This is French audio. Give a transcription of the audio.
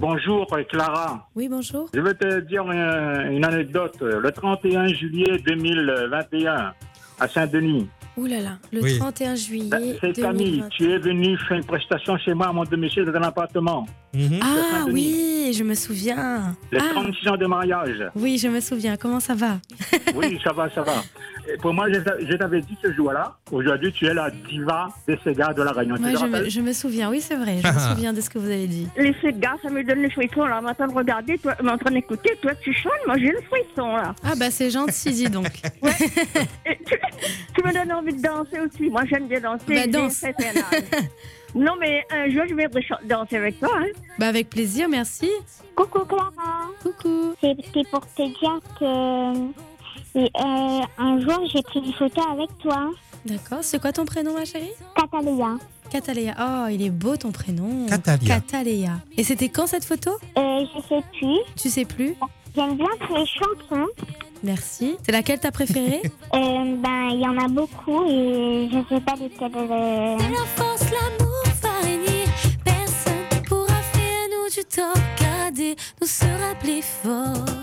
bonjour Clara. Oui, bonjour. Je vais te dire une anecdote. Le 31 juillet 2021, à Saint-Denis. Ouh là là, le 31 juillet C'est Camille, 2020. tu es venu faire une prestation chez moi à mon domicile dans un appartement. Ah oui, je me souviens. Les 36 ans de mariage. Oui, je me souviens. Comment ça va? Oui, ça va. Et pour moi, je t'avais dit ce jour-là, aujourd'hui, tu es la diva des Sega de la Réunion. Ouais, je me souviens, oui, c'est vrai. Je me souviens de ce que vous avez dit. Les Sega, ça me donne les frissons, là. Je suis en train de regarder, toi, en train d'écouter, toi, tu chantes, moi, j'ai le frisson, là. Ah bah c'est gentil, dis donc. Et tu me donnes envie de danser aussi. Moi, j'aime bien danser. Bah, danse. Non, mais un jour, je viendrai danser avec toi. Hein. Bah avec plaisir, merci. Coucou Clara. Coucou. C'était pour te dire que un jour j'ai pris une photo avec toi. D'accord, c'est quoi ton prénom ma chérie? Cataléa. Cataléa. Oh, il est beau ton prénom. Cataléa. Cataléa. Et c'était quand cette photo? Je sais plus. Tu sais plus? J'aime bien les chansons. Merci. C'est laquelle t'as préférée? Il y en a beaucoup et je sais pas lesquelles. C'est la force, l'amour va régner. Personne pourra faire nous du tort. Garder nous sera plus fort.